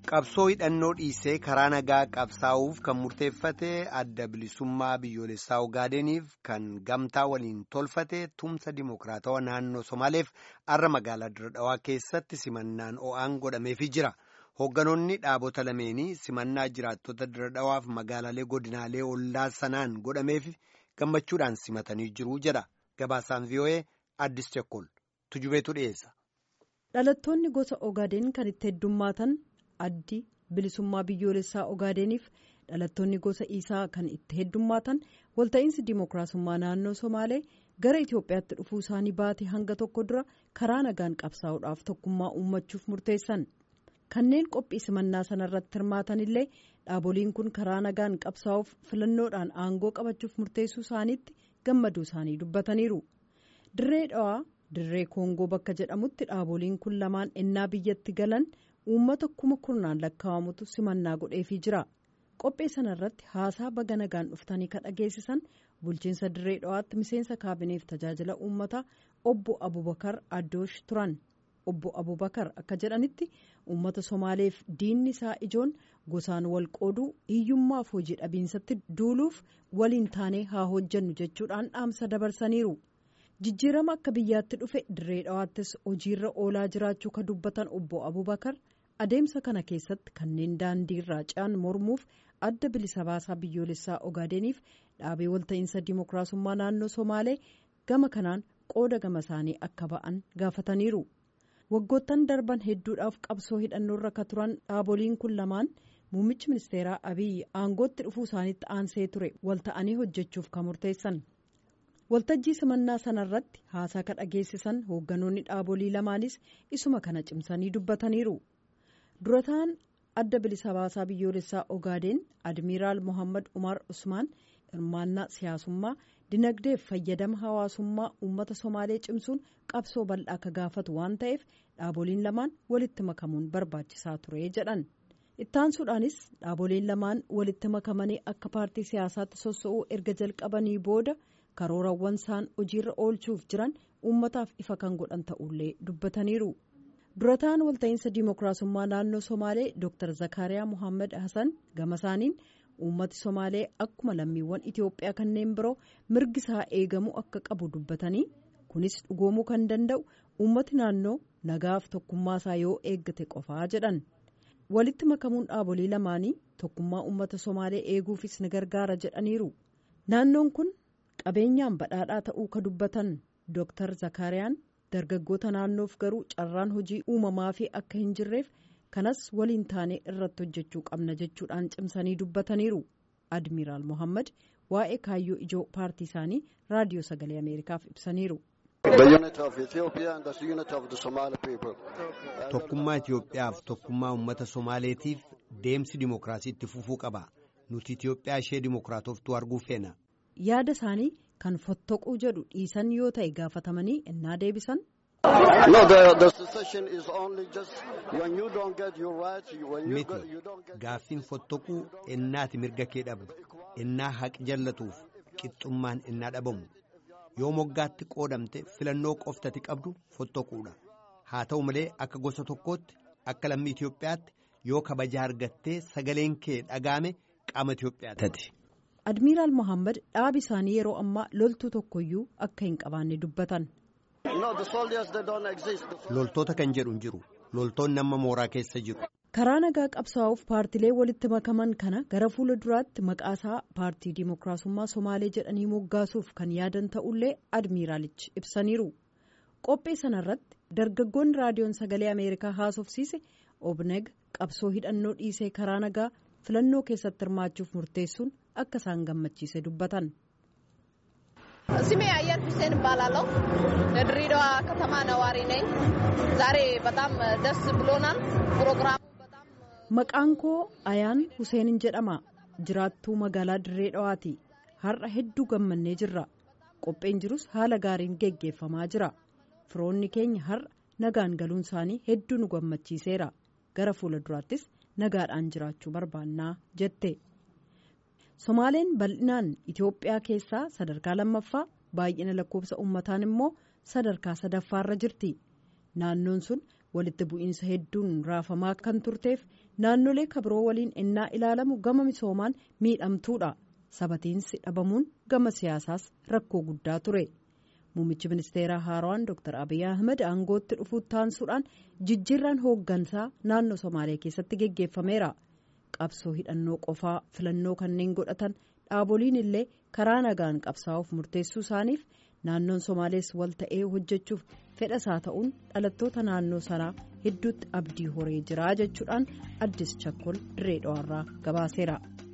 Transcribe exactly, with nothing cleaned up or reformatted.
Qabsoo hidhannoo dhiisee karaa nagaa qabsaa'uuf kan murteeffate adda bilisummaa biyyoolessaa Ogaadeniif kan gamtaa waliin tolfate tumsa dimokiraatawaa naannoo Somaaleef har'a magaalaa Dirre Dhawaa keessatti simannaan o'aan godhameefii jira. Hoogganoonni dhaabota lameenii simannaa jiraattota Dirre Dhawaaf magaalaalee godinaalee ollaa sanaan godhameef gammachuudhaan simatanii jiru jedha. Gabaasaan V O A Addis Chekkol tujubeetu dhiyeessa. Dhalattoonni gosa Ogaaden kan itti heddummaatan addi bilisummaa biyyoolessaa Ogaadeniif dhalattoonni gosa Isaa kan itti heddummaatan walta'iinsi dimokiraasummaa naannoo Somaalee gara Itoophiyaatti dhufuu isaanii baate hanga tokko dura karaa nagaan qabsaa'uudhaaf tokkummaa uummachuuf murteessan. Kanneen qophii simannaa sanarratti hirmaatan illee dhaaboliin kun karaa nagaan qabsaa'uuf filannoodhaan aangoo qabachuuf murteessuu isaaniitti gammaduu isaanii dubbataniiru. Dirree Dhawaa Dirree Koongoo bakka jedhamutti dhaaboliin kun lamaan ennaa biyyatti galan uummata kuma kurnaan lakkaa'amutu simannaa godheefii jira. Qophii sanarratti haasaa baga nagaan dhuftanii kan dhageessisan bulchiinsa Dirree Dhawaatti miseensa kaabineef tajaajila uummataa obbo Abubakar Addoosh turan. Obbo Abubakar akka jedhanitti uummata Somaaleef diinni isaa ijoon gosaan wal qooduu hiyyummaaf hojii dhabiinsatti duuluuf waliin taanee haa hojjennu jechuudhaan dhaamsa dabarsaniiru. Jijjiirama akka biyyaatti dhufe Dirree Dhawaattis hojiirra oolaa jiraachuu ka dubbatan obbo Abubakar adeemsa kana keessatti kanneen daandiirraa ce'an mormuuf adda bilisa baasaa biyyoolessaa Ogaadeniif dhaabee walta'iinsa dimokiraasummaa naannoo Somaalee gama kanaan qooda gama isaanii akka ba'an gaafataniiru. Waggoottan darban hedduudhaaf qabsoo hidhannoorra ka turan dhaaboliin kun lamaan muummichi ministeeraa Abiyyi aangootti dhufuu isaaniitti aansee ture walta'anii hojjechuuf kan murteessan. Waltajjii simannaa sanarratti haasaa ka dhageessisan hoogganoonni dhaabolii lamaanis isuma kana cimsanii dubbataniiru. Durataan adda bilisa baasaa biyyoolessaa Ogaaden Admiraal Mohammad Umar Usmaan hirmaannaa siyaasummaa dinagdeef fayyadama hawaasummaa uummata Somaalee cimsuun qabsoo bal'aa ka gaafatu waan ta'eef dhaaboliin lamaan walitti makamuun barbaachisaa ture jedhan. Ittaansuudhaanis dhaaboliin lamaan walitti makamanii akka paartii siyaasaatti sossa'uu erga jalqabanii booda karoorawwan isaan hojiirra oolchuuf jiran uummataaf ifa kan godhan ta'ullee dubbataniiru. Durataan walta'iinsa dimokiraasummaa naannoo Somaalee Dr Zakariyaa Muhammad Hassan gama isaaniin uummati Somaalee akkuma lammiiwwan Itoophiyaa kanneen biroo mirgi isaa eegamuu akka qabu dubbatanii kunis dhugoomuu kan danda'u uummati naannoo nagaaf tokkummaa isaa yoo eeggate qofaa jedhan. Walitti makamuun dhaabolii lamaanii tokkummaa uummata Somaalee eeguufis ni gargaara jedhaniiru. Naannoon kun qabeenyaan badhaadhaa ta'uu ka dubbatan Dr Zakariyaan dargaggoota naannoof garuu carraan hojii uumamaa fi akka hin jirreef kanas waliin taanee irratti hojjechuu qabna jechuudhaan cimsanii dubbataniiru. Admiraal Mohammad waa'ee kaayyoo ijoo paartii isaanii raadiyoo sagalee Ameerikaaf ibsaniiru. Tokkummaa Itoophiyaaf tokkummaa uummata Somaaleetiif deemsi dimokiraasii itti fufuu qaba. Nuti Itoophiyaa ishee dimokiraatoftuu arguu feena. Yaada isaanii kan fottoquu jedhu dhiisan yoo ta'e gaafatamanii ennaa deebisan. Miti gaaffiin fottoquu ennaati mirga kee dhabdu ennaa haqi jallatuuf qixxummaan ennaa dhabamu yoo moggaatti qoodamte filannoo qoftati qabdu fottoquudha. Haa ta'u malee akka gosa tokkootti akka lammii Itoophiyaatti yoo kabajaa argattee sagaleen kee dhagaame qaama Itoophiyaati. Admiraal Mohammad dhaabi isaanii yeroo ammaa loltuu tokkoyyuu akka hin qabaanne dubbatan. Loltoota kan jedhu hin jiru. Loltoonni amma mooraa keessa jiru. Karaa nagaa qabsaa'uuf paartilee walitti makaman kana gara fuula duraatti maqaasaa paartii dimokiraasummaa Somaalee jedhanii moggaasuuf kan yaadan ta'ullee admiraalichi ibsaniiru. Qophii sanarratti dargaggoonni raadiyoon sagalee Ameerikaa haasofsiise Obneg qabsoo hidhannoo dhiisee karaa nagaa filannoo keessatti hirmaachuuf murteessuun akka isaan gammachiise dubbatan. ስሜ አያር ሁሴን እባላለሁ የድሬዳዋ ከተማ ነዋሪ ነኝ ዛሬ በጣም ደስ ብሎናል ፕሮግራሙ በጣም Maqaan koo Ayaan Huseenin jedhama jiraattuu magaalaa Dirree Dhawaati har'a hedduu gammannee jirra qopheen jirus haala gaariin geggeeffamaa jira firoonni keenya har'a nagaan galuun isaanii hedduu nu gammachiiseera gara fuula duraattis nagaadhaan jiraachuu barbaannaa jette. Somaaleen bal'inaan Itoophiyaa keessaa sadarkaa lammaffaa baay'ina lakkoofsa uummataan immoo sadarkaa sadaffaarra jirti. Naannoon sun walitti bu'iinsa hedduun raafamaa kan turteef naannolee kabiroo waliin ennaa ilaalamu gama misoomaan miidhamtuudha. Sabatiinsi dhabamuun gama siyaasaas rakkoo guddaa ture. Muummichi ministeeraa Haaraan Dr Abiy Ahmed aangootti dhufuu taansuudhaan jijjiirraan hooggansaa naannoo Somaalee keessatti geggeeffameera. Qabsoo hidhannoo qofaa filannoo kanneen godhatan dhaaboliin illee karaa nagaan qabsaa'uuf murteessuu isaaniif naannoon Somaalees wal ta'ee hojjechuuf fedha isaa ta'uun dhalattoota naannoo sanaa hedduutti abdii horee jira jechuudhaan Addis Chakkol Dirree Dhawaarraa gabaaseera.